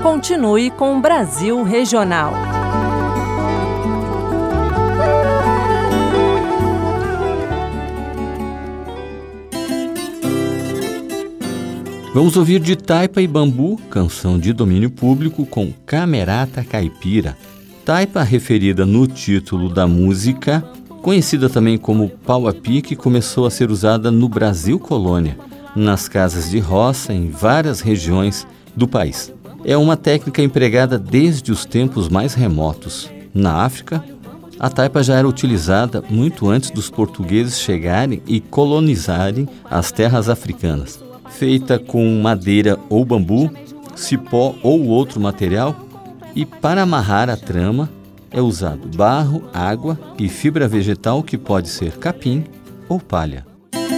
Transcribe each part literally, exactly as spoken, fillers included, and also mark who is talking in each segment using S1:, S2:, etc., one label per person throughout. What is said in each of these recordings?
S1: Continue com o Brasil Regional.
S2: Vamos ouvir de Taipa e Bambu, canção de domínio público com Camerata Caipira. Taipa, referida no título da música, conhecida também como pau a pique, começou a ser usada no Brasil Colônia, nas casas de roça em várias regiões do país. É uma técnica empregada desde os tempos mais remotos. Na África, a taipa já era utilizada muito antes dos portugueses chegarem e colonizarem as terras africanas. Feita com madeira ou bambu, cipó ou outro material, e para amarrar a trama é usado barro, água e fibra vegetal que pode ser capim ou palha.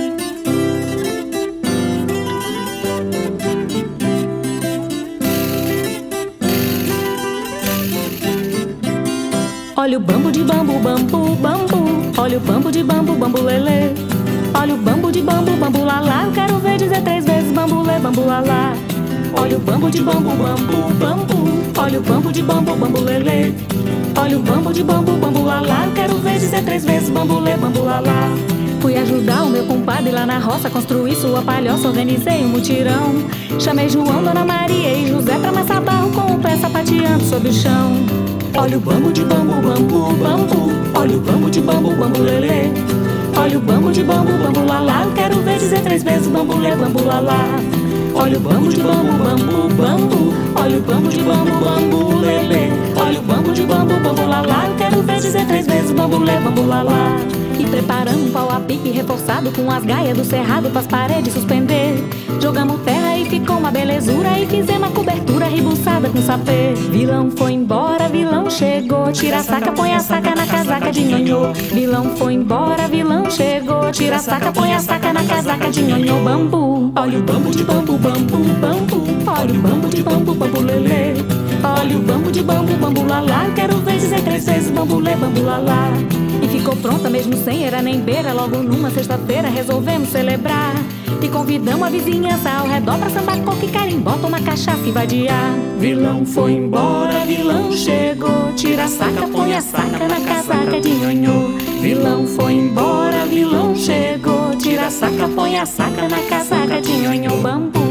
S3: Olha o bambu de bambu, bambu, bambu. Olha o bambu de bambu, bambu lelê. Olha o bambu de bambu, bambu lalá. Eu quero ver dizer três vezes bambu lê, bambu lalá. Olha o bambu de bambu, bambu, bambu. Olha o bambu de bambu, bambu lelê. Olha o bambu de bambu, bambu lalá. Eu quero ver dizer três vezes bambu lê, bambu lalá. Fui ajudar o meu compadre lá na roça, construir sua palhoça, organizei um mutirão. Chamei João, Dona Maria e José pra amassar barro com o pé sapateando sobre o chão. Olha o bambu de bambu, bambu, bambu. Olha o bambu de bambu, bambu lelê. Olha o bambu de bambu, bambu lalá. Eu quero ver dizer três vezes bambu lê, bambu lalá. Olha o bambu de bambu, bambu, bambu. Olha o bambu de bambu, bambu lelê. Olha o bambu de bambu, bambu lalá. Eu quero ver dizer três vezes bambu lê, bambu lalá. E preparamos um pau a pique reforçado com as gaias do cerrado pras paredes suspender. Jogamos terra e ficou uma belezura e fizemos a cobertura ribuçada com sapê. Vilão foi embora, vilão chegou. Tira a saca, põe a saca na casaca de nhonhô. Vilão foi embora, vilão chegou. Tira a saca, põe a saca na casaca de nhonhô. Bambu, olha o bambu de bambu, bambu, bambu. Olha o bambu de bambu, bambu lelê. Olha o bambu de bambu, bambu lalá. Eu quero ver dizer três vezes bambu lê, bambu lalá. E ficou pronta mesmo sem era nem beira. Logo numa sexta-feira resolvemos celebrar e convidamos a vizinhança ao redor pra sambar coco e carimbó, tomar cachaça e vadiar. Vilão foi embora, vilão chegou. Tira a saca, põe a saca na casaca de nhonhô. Vilão foi embora, vilão chegou. Tira a saca, põe a saca na casaca de nhonhô. Bambu.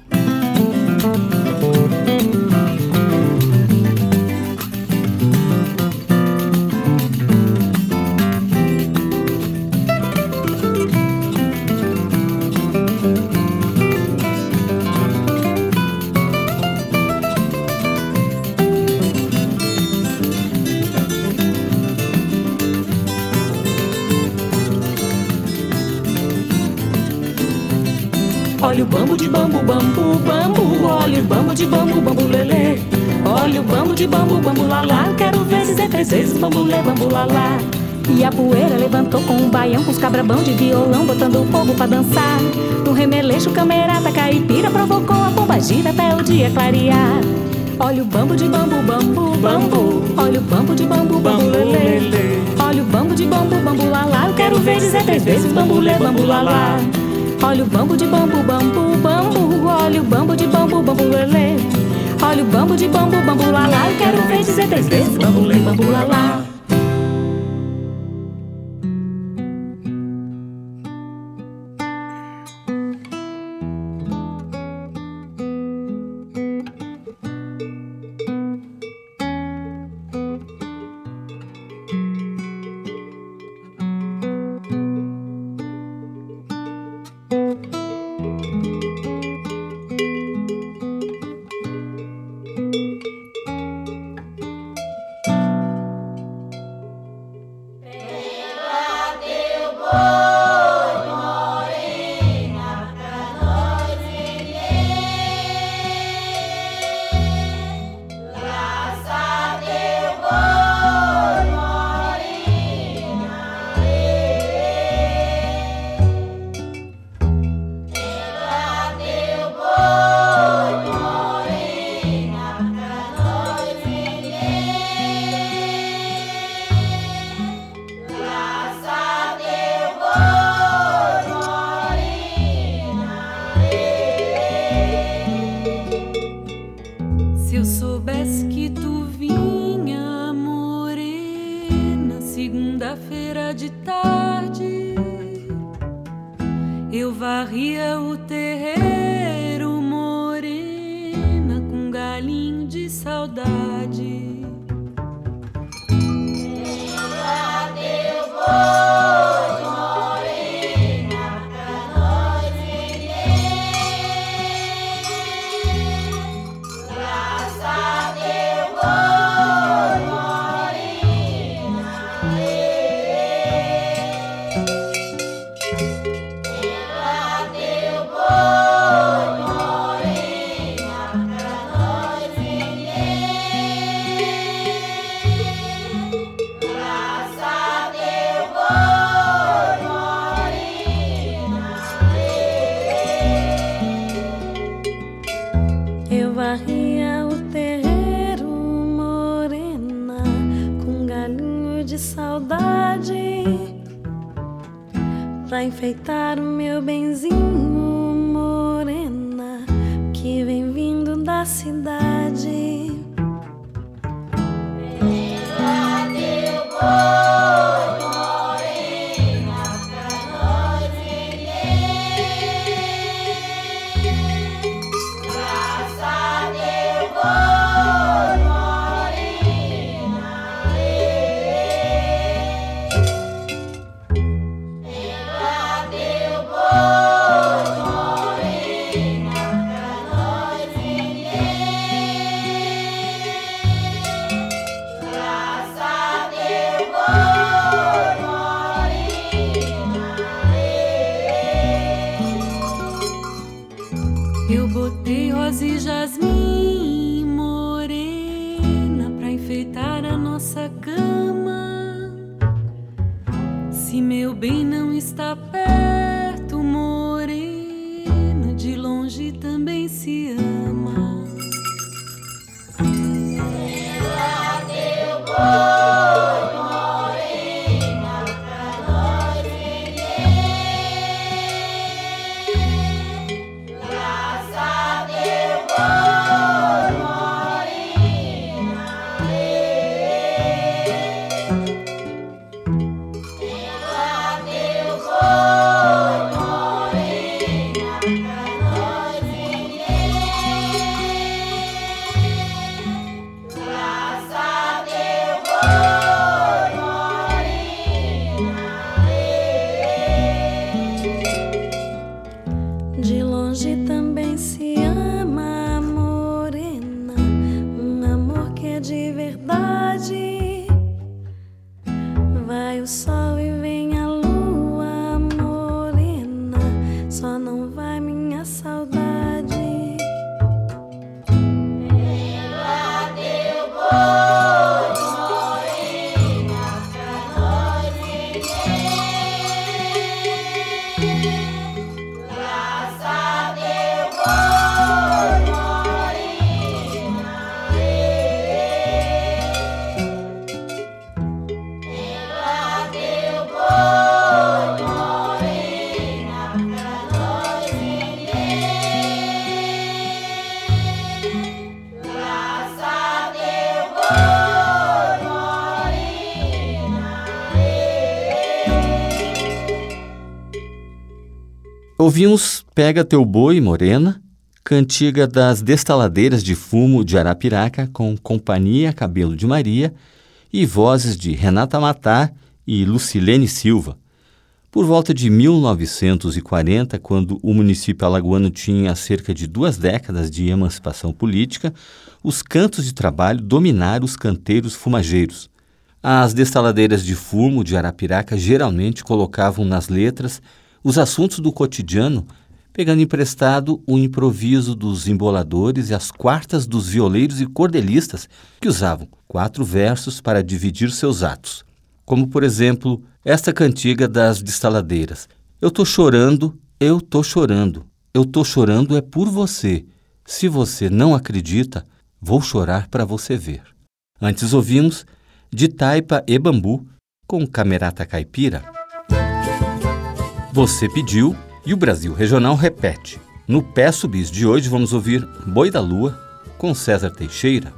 S3: Olha o bambu de bambu, bambu, bambu. Olha o bambu de bambu, bambu lelê. Olha o bambu de bambu, bambu lalá. Quero ver dizer três vezes bambu lê, bambu lalá. E a poeira levantou com um baião, com os cabrabão de violão, botando o povo pra dançar. No remeleixo, camerata caipira provocou a pomba gira até o dia clarear. Olha o bambu de bambu, bambu, bambu. Olha o bambu de bambu, bambu lelê. Olha o bambu de bambu, bambu lalá. Eu quero ver dizer três vezes bambu lê, bambu lalá. Olha o bambu de bambu, bambu, bambu. Olha o bambu de bambu, bambu lelê. Olha o bambu de bambu, bambu lalá. Eu quero ver dizer três vezes bambu lê, bambu lalá.
S4: eu soubesse que tu vinha, morena, segunda-feira de tarde, eu varria o terreiro, morena, com um galinho de saudade.
S3: Eu varria o terreiro, morena, com um galinho de saudade, pra enfeitar o meu benzinho, morena, que vem vindo da cidade. Ela deu boi, morena, pra nós vender. Graça deu boi, morena. Ela deu boi, morena, pra nós vender. Graça deu boi, morena. Eu botei rosa e jasmim, morena, pra enfeitar a nossa cama. Se meu bem não está perto, morena, de longe também se ama. Ela deu boi, morena, pra nós vender. Graça deu boi, morena. Ela deu boi, morena, pra nós vender. Graça deu boi, morena. De longe também se ama, morena, um amor que é de verdade. Vai o sol e vem a lua, morena, só não vai minha saudade. Ela deu boi, morena, pra nós vender. Graça deu boi, morena. Ela deu boi, morena, pra nós vender. Graça deu boi, morena.
S2: Ouvimos Pega Teu Boi, Morena, cantiga das Destaladeiras de Fumo de Arapiraca, com Companhia Cabelo de Maria e vozes de Renata Matar e Lucilene Silva. Por volta de mil novecentos e quarenta, quando o município alagoano tinha cerca de duas décadas de emancipação política, os cantos de trabalho dominaram os canteiros fumageiros. As Destaladeiras de Fumo de Arapiraca geralmente colocavam nas letras os assuntos do cotidiano, pegando emprestado o improviso dos emboladores e as quartas dos violeiros e cordelistas, que usavam quatro versos para dividir seus atos. Como, por exemplo, esta cantiga das Destaladeiras. Eu tô chorando, eu tô chorando, eu tô chorando é por você. Se você não acredita, vou chorar para você ver. Antes ouvimos De Taipa e Bambu, com Camerata Caipira. Você pediu e o Brasil Regional repete. No Peço Bis de hoje vamos ouvir Boi da Lua, com César Teixeira.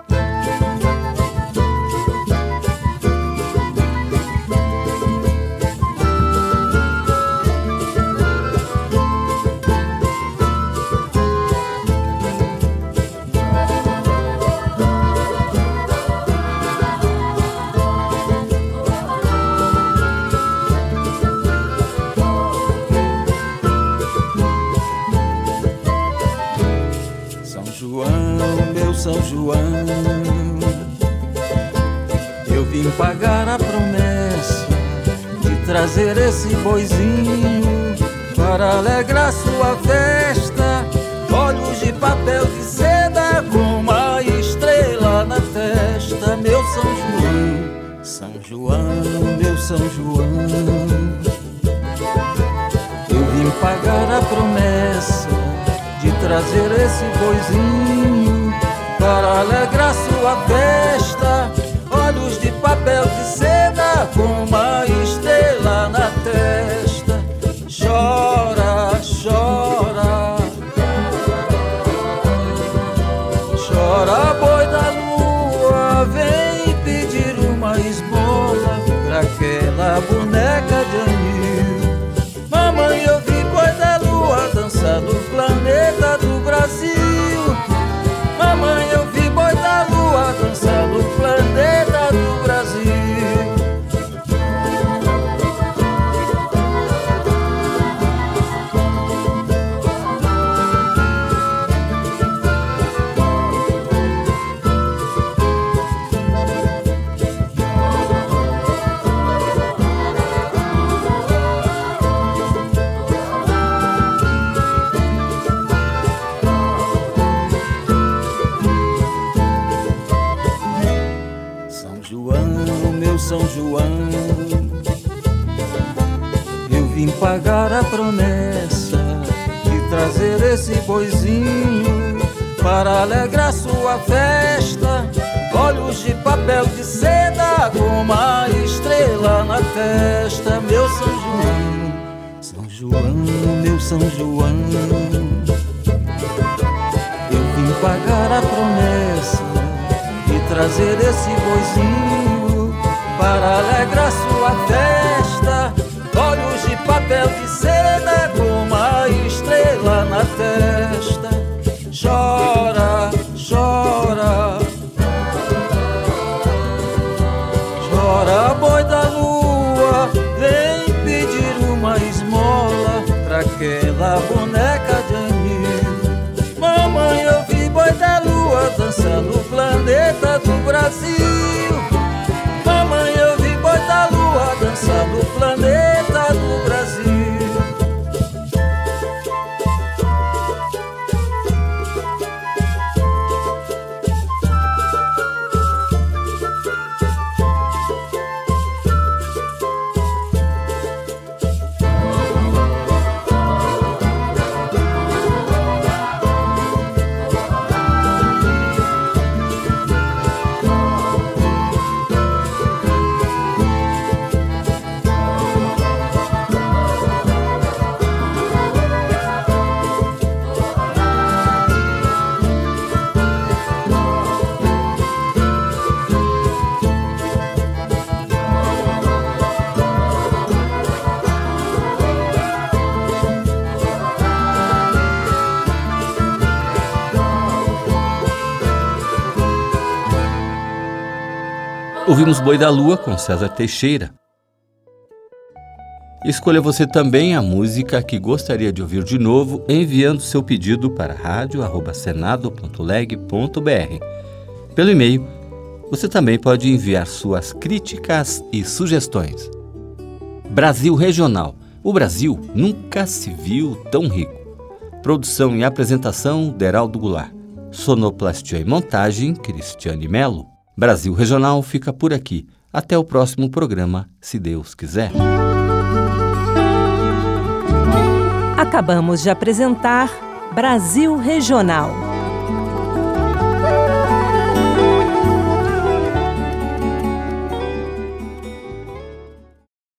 S5: São João, eu vim pagar a promessa de trazer esse boizinho para alegrar sua festa. Olhos de papel de seda com uma estrela na testa. Meu São João, São João, meu São João, eu vim pagar a promessa de trazer esse boizinho para alegrar sua festa. Olhos de papel de seda com uma estrela na testa. Chora, chora, chora, boi da lua, vem pedir uma esmola pra aquela boneca de anil. Mamãe, eu vi boi da lua dançar no planeta do Brasil. Mamãe, eu vi boi da lua dançar no planeta do Brasil. São João, eu vim pagar a promessa de trazer esse boizinho para alegrar sua festa. Olhos de papel de seda com uma estrela na testa. Meu São João, São João, meu São João, eu vim pagar a promessa de trazer esse boizinho para alegrar sua festa. Olhos de papel de seda com uma estrela na testa. Chora, chora, chora, boi da lua, vem pedir uma esmola pra aquela boneca de anil. Mamãe, eu vi boi da lua dançar no planeta do Brasil. Mamãe, eu vi boi da lua dançar no planeta do Brasil.
S2: Ouvimos Boi da Lua com César Teixeira. Escolha você também a música que gostaria de ouvir de novo, enviando seu pedido para rádio arroba senado ponto leg ponto br. Pelo e-mail, você também pode enviar suas críticas e sugestões. Brasil Regional. O Brasil nunca se viu tão rico. Produção e apresentação, Deraldo Goulart. Sonoplastia e montagem, Cristiane Melo. Brasil Regional fica por aqui. Até o próximo programa, se Deus quiser.
S1: Acabamos de apresentar Brasil Regional.